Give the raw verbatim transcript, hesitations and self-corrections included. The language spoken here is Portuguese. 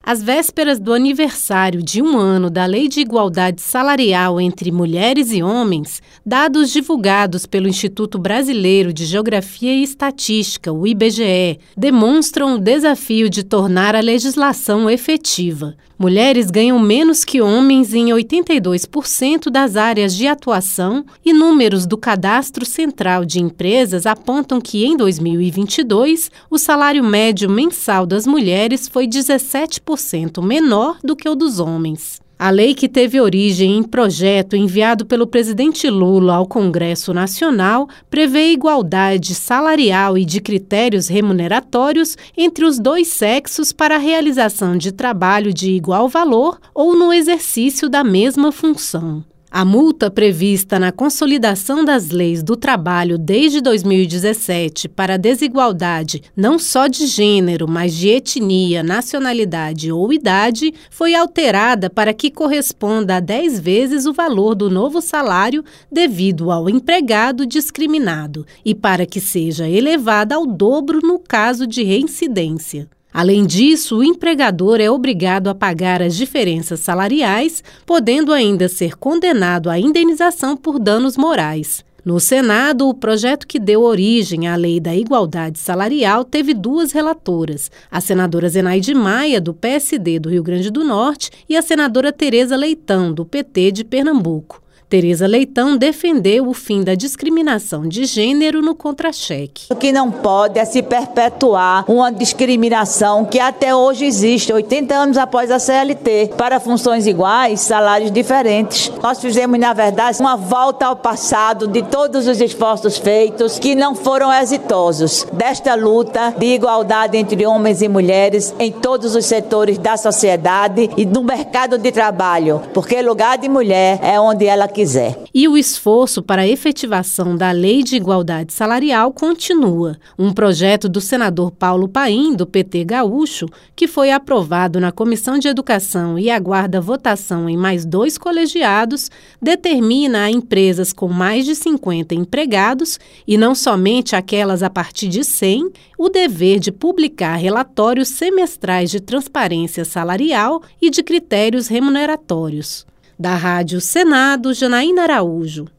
Às vésperas do aniversário de um ano da Lei de Igualdade Salarial entre Mulheres e Homens, dados divulgados pelo Instituto Brasileiro de Geografia e Estatística, o I B G E, demonstram o desafio de tornar a legislação efetiva. Mulheres ganham menos que homens em oitenta e dois por cento das áreas de atuação e números do Cadastro Central de Empresas apontam que, em dois mil e vinte e dois, o salário médio mensal das mulheres foi dezessete por cento menor do que o dos homens. A lei, que teve origem em projeto enviado pelo presidente Lula ao Congresso Nacional, prevê igualdade salarial e de critérios remuneratórios entre os dois sexos para a realização de trabalho de igual valor ou no exercício da mesma função. A multa prevista na Consolidação das Leis do Trabalho desde dois mil e dezessete para a desigualdade não só de gênero, mas de etnia, nacionalidade ou idade foi alterada para que corresponda a dez vezes o valor do novo salário devido ao empregado discriminado e para que seja elevada ao dobro no caso de reincidência. Além disso, o empregador é obrigado a pagar as diferenças salariais, podendo ainda ser condenado à indenização por danos morais. No Senado, o projeto que deu origem à Lei da Igualdade Salarial teve duas relatoras, a senadora Zenaide Maia, do P S D do Rio Grande do Norte, e a senadora Tereza Leitão, do P T de Pernambuco. Tereza Leitão defendeu o fim da discriminação de gênero no contra-cheque. O que não pode é se perpetuar uma discriminação que até hoje existe, oitenta anos após a C L T, para funções iguais, salários diferentes. Nós fizemos, na verdade, uma volta ao passado de todos os esforços feitos que não foram exitosos desta luta de igualdade entre homens e mulheres em todos os setores da sociedade e no mercado de trabalho, porque lugar de mulher é onde ela quiser. E o esforço para a efetivação da Lei de Igualdade Salarial continua. Um projeto do senador Paulo Paim, do P T gaúcho, que foi aprovado na Comissão de Educação e aguarda votação em mais dois colegiados, determina a empresas com mais de cinquenta empregados, e não somente aquelas a partir de cem, o dever de publicar relatórios semestrais de transparência salarial e de critérios remuneratórios. Da Rádio Senado, Janaína Araújo.